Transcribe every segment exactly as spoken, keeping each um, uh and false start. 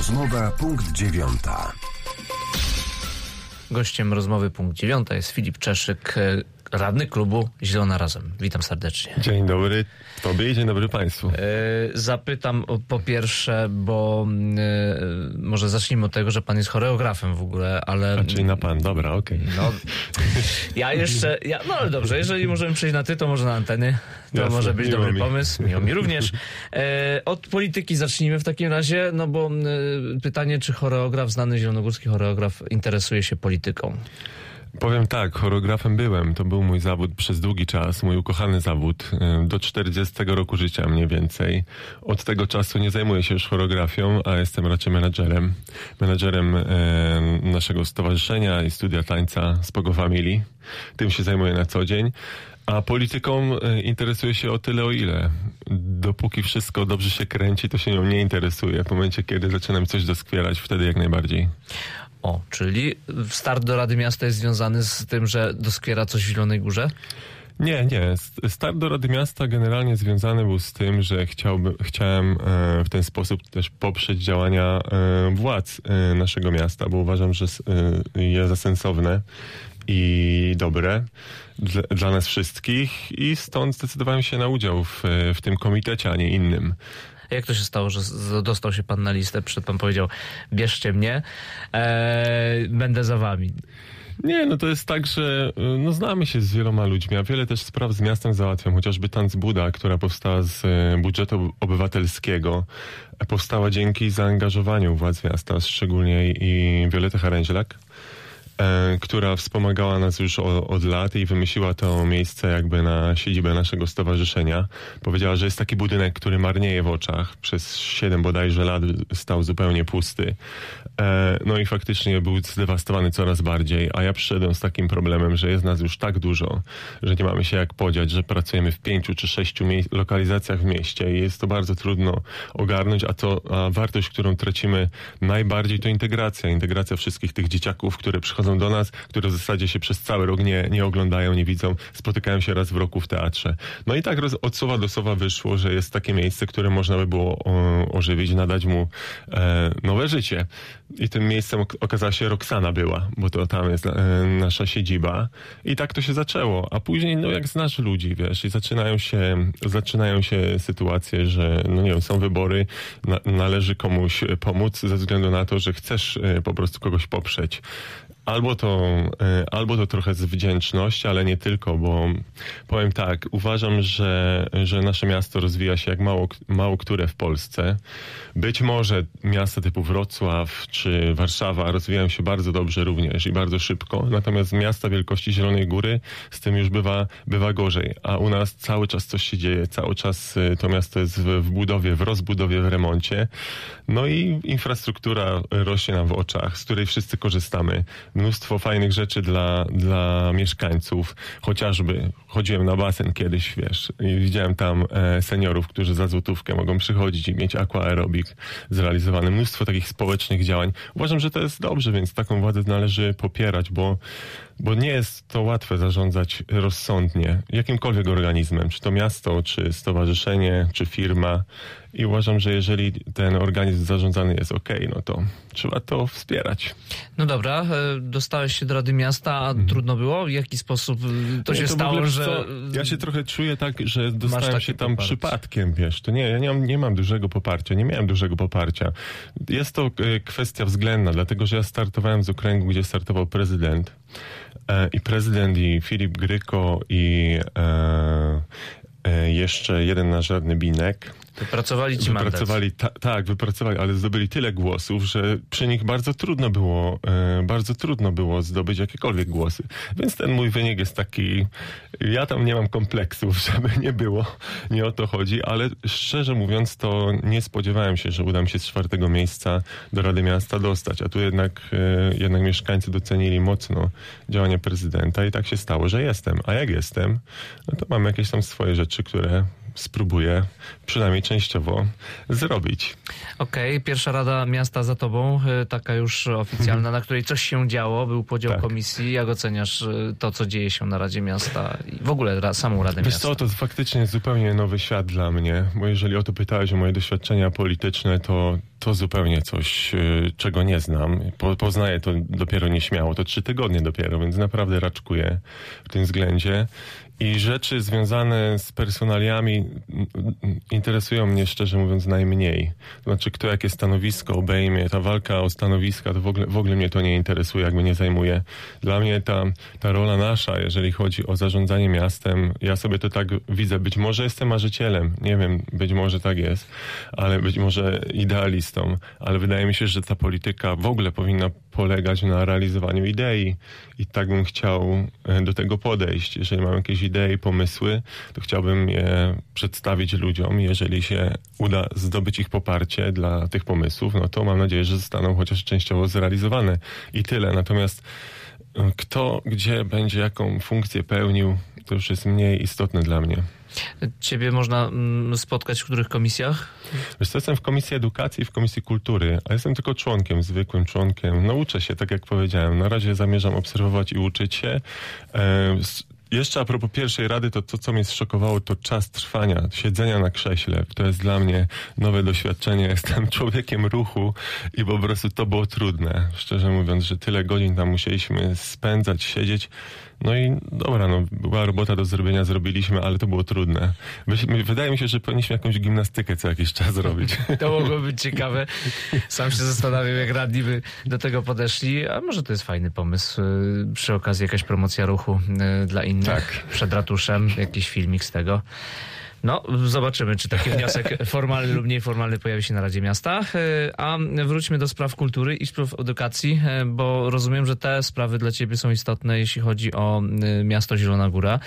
Rozmowa punkt dziewiąta. Gościem rozmowy punkt dziewiąta jest Filip Czeszyk, radny klubu Zielona Razem. Witam serdecznie. Dzień dobry Tobie i dzień dobry Państwu. Zapytam po pierwsze, bo może zacznijmy od tego, że pan jest choreografem w ogóle, ale... A czyli na pan, dobra, okej. Okay. No, ja jeszcze... Ja, no ale dobrze, jeżeli możemy przejść na ty, to może na anteny. To Jasne, może być dobry mi. pomysł. Miło mi również. E, od polityki zacznijmy w takim razie, no bo e, pytanie, czy choreograf, znany zielonogórski choreograf interesuje się polityką? Powiem tak, choreografem byłem. To był mój zawód przez długi czas, mój ukochany zawód. Do czterdziestego roku życia mniej więcej. Od tego czasu nie zajmuję się już choreografią, a jestem raczej menadżerem. Menadżerem e, naszego stowarzyszenia i studia tańca Spogo Family. Tym się zajmuję na co dzień. A polityką interesuje się o tyle, o ile. Dopóki wszystko dobrze się kręci, to się nią nie interesuje. W momencie, kiedy zaczynam coś doskwierać, wtedy jak najbardziej. O, czyli start do Rady Miasta jest związany z tym, że doskwiera coś w Zielonej Górze? Nie, nie. Start do Rady Miasta generalnie związany był z tym, że chciałby, chciałem w ten sposób też poprzeć działania władz naszego miasta, bo uważam, że je za sensowne i dobre dla, dla nas wszystkich i stąd zdecydowałem się na udział w, w tym komitecie, a nie innym. Jak to się stało, że dostał się pan na listę? Przed pan powiedział, bierzcie mnie, eee, będę za wami. Nie, no to jest tak, że no znamy się z wieloma ludźmi, a wiele też spraw z miastem załatwiam, chociażby Tanc Buda, która powstała z budżetu obywatelskiego, powstała dzięki zaangażowaniu władz miasta, szczególnie i Violetty Haręźlak, która wspomagała nas już o, od lat i wymyśliła to miejsce jakby na siedzibę naszego stowarzyszenia. Powiedziała, że jest taki budynek, który marnieje w oczach. Przez siedem bodajże lat stał zupełnie pusty. No i faktycznie był zdewastowany coraz bardziej, a ja przyszedłem z takim problemem, że jest nas już tak dużo, że nie mamy się jak podziać, że pracujemy w pięciu czy sześciu mie- lokalizacjach w mieście i jest to bardzo trudno ogarnąć, a, to, a wartość, którą tracimy najbardziej, to integracja. Integracja wszystkich tych dzieciaków, które przychodzą do nas, które w zasadzie się przez cały rok nie, nie oglądają, nie widzą, spotykają się raz w roku w teatrze. No i tak roz, od słowa do słowa wyszło, że jest takie miejsce, które można by było o, ożywić, nadać mu e, nowe życie. I tym miejscem okazała się Roxana była, bo to tam jest e, nasza siedziba. I tak to się zaczęło. A później, no jak znasz ludzi, wiesz, i zaczynają się, zaczynają się sytuacje, że, no nie wiem, są wybory, na, należy komuś pomóc ze względu na to, że chcesz e, po prostu kogoś poprzeć. Albo to, albo to trochę z wdzięczności, ale nie tylko, bo powiem tak, uważam, że, że nasze miasto rozwija się jak mało, mało które w Polsce. Być może miasta typu Wrocław czy Warszawa rozwijają się bardzo dobrze również i bardzo szybko, natomiast miasta wielkości Zielonej Góry z tym już bywa, bywa gorzej, a u nas cały czas coś się dzieje, cały czas to miasto jest w, w budowie, w rozbudowie, w remoncie, no i infrastruktura rośnie nam w oczach, z której wszyscy korzystamy. Mnóstwo fajnych rzeczy dla, dla mieszkańców. Chociażby chodziłem na basen kiedyś, wiesz, i widziałem tam e, seniorów, którzy za złotówkę mogą przychodzić i mieć aquaerobik zrealizowany. Mnóstwo takich społecznych działań. Uważam, że to jest dobrze, więc taką władzę należy popierać, bo Bo nie jest to łatwe zarządzać rozsądnie jakimkolwiek organizmem, czy to miasto, czy stowarzyszenie, czy firma. I uważam, że jeżeli ten organizm zarządzany jest okej, no to trzeba to wspierać. No dobra, dostałeś się do Rady Miasta, a hmm. trudno było? W jaki sposób to nie, się to stało, ogóle, że... Co, ja się trochę czuję tak, że dostałem się tam poparcie. przypadkiem, wiesz. To nie, ja nie mam, nie mam dużego poparcia, nie miałem dużego poparcia. Jest to kwestia względna, dlatego że ja startowałem z okręgu, gdzie startował prezydent. I prezydent, i Filip Gryko, i e, e, jeszcze jeden nasz radny Binek. Wypracowali ci wypracowali, ta, Tak, wypracowali, ale zdobyli tyle głosów, że przy nich bardzo trudno było, e, bardzo trudno było zdobyć jakiekolwiek głosy. Więc ten mój wynik jest taki, ja tam nie mam kompleksów, żeby nie było, nie o to chodzi, ale szczerze mówiąc to nie spodziewałem się, że uda mi się z czwartego miejsca do Rady Miasta dostać, a tu jednak, e, jednak mieszkańcy docenili mocno działania prezydenta i tak się stało, że jestem. A jak jestem, no to mam jakieś tam swoje rzeczy, które spróbuję przynajmniej częściowo zrobić. Okej, okay, pierwsza Rada Miasta za tobą, taka już oficjalna, na której coś się działo, był podział tak. komisji. Jak oceniasz to, co dzieje się na Radzie Miasta i w ogóle samą Radę Wiesz Miasta? co, to faktycznie jest zupełnie nowy świat dla mnie, bo jeżeli o to pytałeś o moje doświadczenia polityczne, to to zupełnie coś, czego nie znam. Po, poznaję to dopiero nieśmiało, to trzy tygodnie dopiero, więc naprawdę raczkuję w tym względzie. I rzeczy związane z personaliami interesują mnie, szczerze mówiąc, najmniej. Znaczy, kto jakie stanowisko obejmie, ta walka o stanowiska, to w ogóle, w ogóle mnie to nie interesuje, jakby nie zajmuje. Dla mnie ta, ta rola nasza, jeżeli chodzi o zarządzanie miastem, ja sobie to tak widzę. Być może jestem marzycielem, nie wiem, być może tak jest, ale być może idealistą, ale wydaje mi się, że ta polityka w ogóle powinna polegać na realizowaniu idei i tak bym chciał do tego podejść. Jeżeli mam jakieś idei, pomysły, to chciałbym je przedstawić ludziom. Jeżeli się uda zdobyć ich poparcie dla tych pomysłów, no to mam nadzieję, że zostaną chociaż częściowo zrealizowane i tyle. Natomiast kto, gdzie będzie jaką funkcję pełnił, to już jest mniej istotne dla mnie. Ciebie można spotkać w których komisjach? Wiesz co, jestem w Komisji Edukacji i w Komisji Kultury, a jestem tylko członkiem, zwykłym członkiem. No uczę się, tak jak powiedziałem. Na razie zamierzam obserwować i uczyć się. E, Jeszcze a propos pierwszej rady, to to, co mnie zszokowało, to czas trwania, siedzenia na krześle. To jest dla mnie nowe doświadczenie. Jestem człowiekiem ruchu i po prostu to było trudne. Szczerze mówiąc, że tyle godzin tam musieliśmy spędzać, siedzieć. No i dobra, no była robota do zrobienia, zrobiliśmy, ale to było trudne. Wydaje mi się, że powinniśmy jakąś gimnastykę co jakiś czas robić. To mogło być ciekawe. Sam się zastanawiam, jak radni by do tego podeszli, a może to jest fajny pomysł. Przy okazji jakaś promocja ruchu dla innych. Tak. Przed ratuszem, jakiś filmik z tego. No, zobaczymy, czy taki wniosek formalny lub mniej formalny pojawi się na Radzie Miasta. A wróćmy do spraw kultury i spraw edukacji, bo rozumiem, że te sprawy dla ciebie są istotne, jeśli chodzi o miasto Zielona Góra.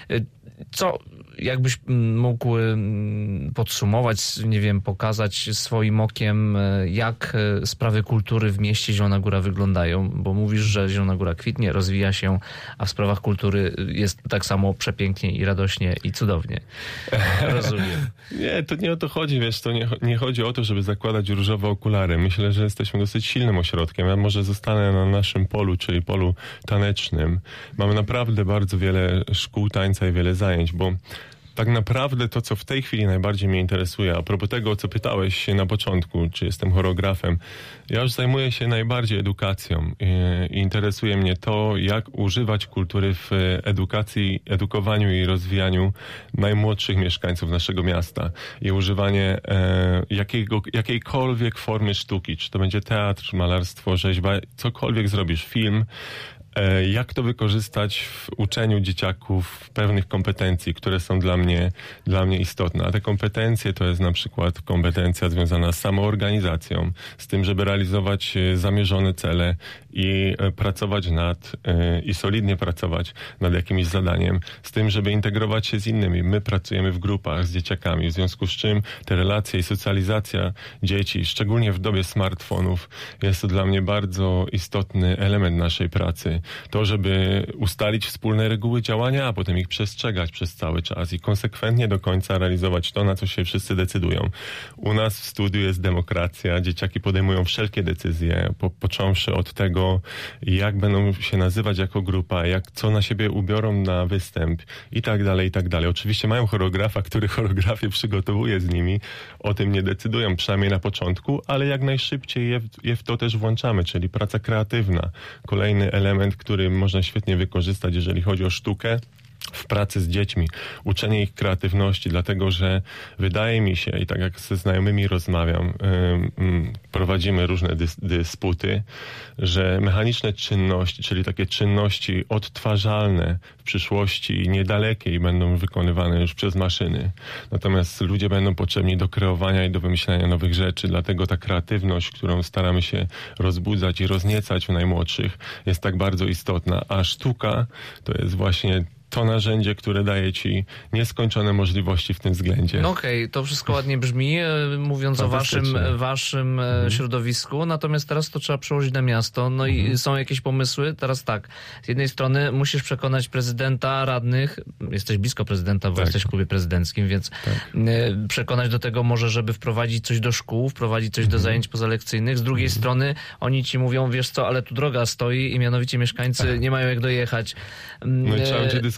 Co, jakbyś mógł podsumować, nie wiem, pokazać swoim okiem, jak sprawy kultury w mieście Zielona Góra wyglądają? Bo mówisz, że Zielona Góra kwitnie, rozwija się, a w sprawach kultury jest tak samo przepięknie i radośnie i cudownie. Rozumiem. Nie, to nie o to chodzi, wiesz, to nie, nie chodzi o to, żeby zakładać różowe okulary. Myślę, że jesteśmy dosyć silnym ośrodkiem. Ja może zostanę na naszym polu, czyli polu tanecznym. Mamy naprawdę bardzo wiele szkół tańca i wiele zajęć, bo tak naprawdę to, co w tej chwili najbardziej mnie interesuje, a propos tego, o co pytałeś się na początku, czy jestem choreografem, ja już zajmuję się najbardziej edukacją i interesuje mnie to, jak używać kultury w edukacji, edukowaniu i rozwijaniu najmłodszych mieszkańców naszego miasta i używanie e, jakiego, jakiejkolwiek formy sztuki, czy to będzie teatr, malarstwo, rzeźba, cokolwiek zrobisz, film, jak to wykorzystać w uczeniu dzieciaków pewnych kompetencji, które są dla mnie, dla mnie istotne. A te kompetencje to jest na przykład kompetencja związana z samoorganizacją, z tym, żeby realizować zamierzone cele i pracować nad, i solidnie pracować nad jakimś zadaniem, z tym, żeby integrować się z innymi. My pracujemy w grupach z dzieciakami, w związku z czym te relacje i socjalizacja dzieci, szczególnie w dobie smartfonów, jest to dla mnie bardzo istotny element naszej pracy. To, żeby ustalić wspólne reguły działania, a potem ich przestrzegać przez cały czas i konsekwentnie do końca realizować to, na co się wszyscy decydują. U nas w studiu jest demokracja, dzieciaki podejmują wszelkie decyzje, po, począwszy od tego, jak będą się nazywać jako grupa, jak co na siebie ubiorą na występ i tak dalej, i tak dalej. Oczywiście mają choreografa, który choreografię przygotowuje z nimi, o tym nie decydują, przynajmniej na początku, ale jak najszybciej je w, je w to też włączamy, czyli praca kreatywna. Kolejny element, który można świetnie wykorzystać, jeżeli chodzi o sztukę, w pracy z dziećmi, uczenie ich kreatywności, dlatego że wydaje mi się, i tak jak ze znajomymi rozmawiam, yy, prowadzimy różne dys, dysputy, że mechaniczne czynności, czyli takie czynności odtwarzalne w przyszłości niedalekiej będą wykonywane już przez maszyny. Natomiast ludzie będą potrzebni do kreowania i do wymyślania nowych rzeczy, dlatego ta kreatywność, którą staramy się rozbudzać i rozniecać w najmłodszych, jest tak bardzo istotna, a sztuka to jest właśnie to narzędzie, które daje ci nieskończone możliwości w tym względzie. No okej, okay, to wszystko ładnie brzmi, mówiąc o waszym, waszym mhm. środowisku, natomiast teraz to trzeba przełożyć na miasto. No mhm. i są jakieś pomysły? Teraz tak, z jednej strony musisz przekonać prezydenta, radnych, jesteś blisko prezydenta, bo tak. jesteś w klubie prezydenckim, więc tak. przekonać do tego może, żeby wprowadzić coś do szkół, wprowadzić coś mhm. do zajęć pozalekcyjnych. Z drugiej mhm. strony oni ci mówią, wiesz co, ale tu droga stoi i mianowicie mieszkańcy tak. nie mają jak dojechać. No i trzeba będzie dyskutować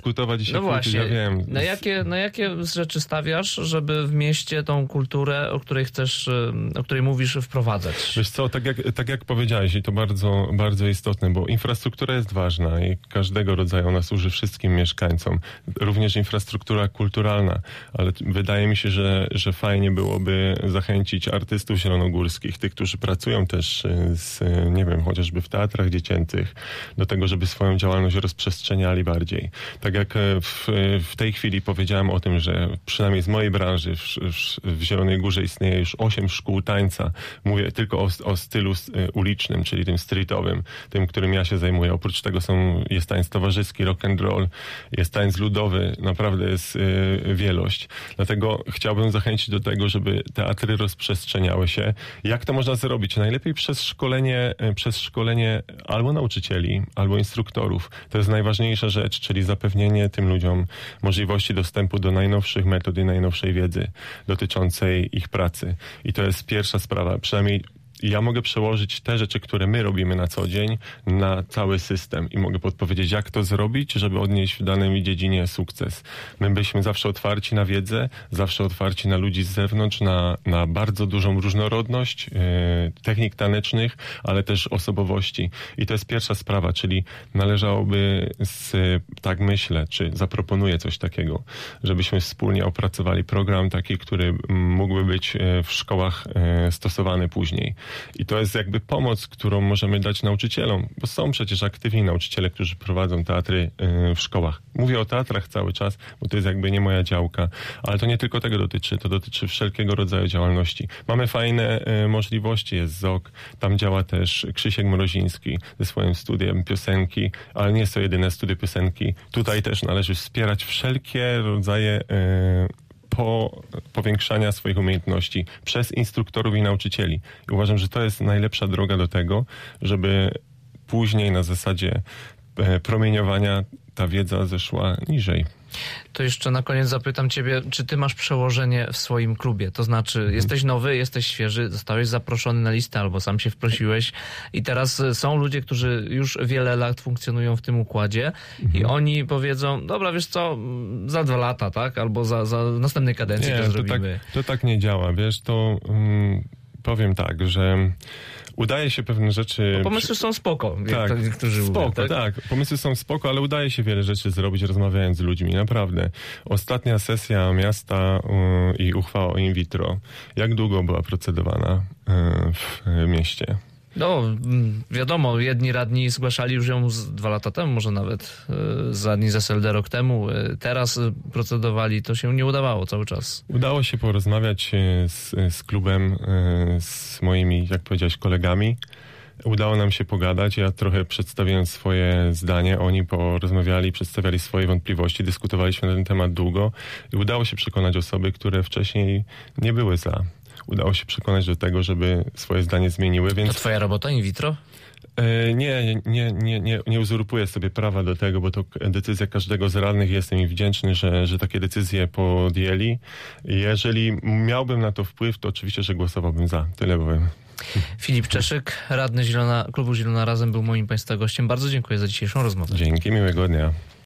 dyskutować i się No kłócić, właśnie, ja wiem. na jakie, na jakie rzeczy stawiasz, żeby w mieście tą kulturę, o której chcesz, o której mówisz, wprowadzać? Wiesz co, tak jak, tak jak powiedziałeś i to bardzo, bardzo istotne, bo infrastruktura jest ważna i każdego rodzaju ona służy wszystkim mieszkańcom. Również infrastruktura kulturalna, ale wydaje mi się, że, że fajnie byłoby zachęcić artystów zielonogórskich, tych, którzy pracują też z, nie wiem, chociażby w teatrach dziecięcych, do tego, żeby swoją działalność rozprzestrzeniali bardziej. Tak jak w, w tej chwili powiedziałem o tym, że przynajmniej z mojej branży w, w, w Zielonej Górze istnieje już osiem szkół tańca. Mówię tylko o, o stylu ulicznym, czyli tym streetowym, tym, którym ja się zajmuję. Oprócz tego są, jest tańc towarzyski, rock and roll, jest tańc ludowy, naprawdę jest y, wielość. Dlatego chciałbym zachęcić do tego, żeby teatry rozprzestrzeniały się. Jak to można zrobić? Najlepiej przez szkolenie, przez szkolenie albo nauczycieli, albo instruktorów. To jest najważniejsza rzecz, czyli zapewnienie tym ludziom możliwości dostępu do najnowszych metod i najnowszej wiedzy dotyczącej ich pracy. I to jest pierwsza sprawa. Przynajmniej ja mogę przełożyć te rzeczy, które my robimy na co dzień, na cały system i mogę podpowiedzieć, jak to zrobić, żeby odnieść w danej dziedzinie sukces. My byliśmy zawsze otwarci na wiedzę, zawsze otwarci na ludzi z zewnątrz, na, na bardzo dużą różnorodność yy, technik tanecznych, ale też osobowości. I to jest pierwsza sprawa, czyli należałoby, z, tak myślę, czy zaproponuję coś takiego, żebyśmy wspólnie opracowali program taki, który mógłby być w szkołach yy, stosowany później. I to jest jakby pomoc, którą możemy dać nauczycielom, bo są przecież aktywni nauczyciele, którzy prowadzą teatry w szkołach. Mówię o teatrach cały czas, bo to jest jakby nie moja działka, ale to nie tylko tego dotyczy, to dotyczy wszelkiego rodzaju działalności. Mamy fajne możliwości, jest Z O K, tam działa też Krzysiek Mroziński ze swoim studiem piosenki, ale nie jest to jedyne studio piosenki. Tutaj też należy wspierać wszelkie rodzaje po powiększania swoich umiejętności przez instruktorów i nauczycieli. I uważam, że to jest najlepsza droga do tego, żeby później na zasadzie promieniowania ta wiedza zeszła niżej. To jeszcze na koniec zapytam ciebie, czy ty masz przełożenie w swoim klubie? To znaczy, mhm. jesteś nowy, jesteś świeży, zostałeś zaproszony na listę albo sam się wprosiłeś i teraz są ludzie, którzy już wiele lat funkcjonują w tym układzie mhm. i oni powiedzą, dobra, wiesz co, za dwa lata, tak? Albo za, za następnej kadencji nie, to zrobimy. To tak, to tak nie działa, wiesz, to um, powiem tak, że udaje się pewne rzeczy... Bo pomysły są spoko, jak tak, to niektórzy spoko, mówią, tak? tak. Pomysły są spoko, ale udaje się wiele rzeczy zrobić rozmawiając z ludźmi, naprawdę. Ostatnia sesja miasta yy, i uchwała o in vitro. Jak długo była procedowana yy, w mieście? No, wiadomo, jedni radni zgłaszali już ją z dwa lata temu, może nawet z radni z S L D rok temu. Teraz procedowali, to się nie udawało cały czas. Udało się porozmawiać z, z klubem, z moimi, jak powiedziałeś, kolegami. Udało nam się pogadać, ja trochę przedstawiłem swoje zdanie, oni porozmawiali, przedstawiali swoje wątpliwości, dyskutowaliśmy na ten temat długo i udało się przekonać osoby, które wcześniej nie były za. Udało się przekonać do tego, żeby swoje zdanie zmieniły, więc... To twoja robota in vitro? E, nie, nie, nie, nie, nie uzurpuję sobie prawa do tego, bo to decyzja każdego z radnych. Jestem im wdzięczny, że, że takie decyzje podjęli. Jeżeli miałbym na to wpływ, to oczywiście, że głosowałbym za. Tyle powiem. Filip Czeszyk, radny Zielona, klubu Zielona Razem był moim państwa gościem. Bardzo dziękuję za dzisiejszą rozmowę. Dzięki, miłego dnia.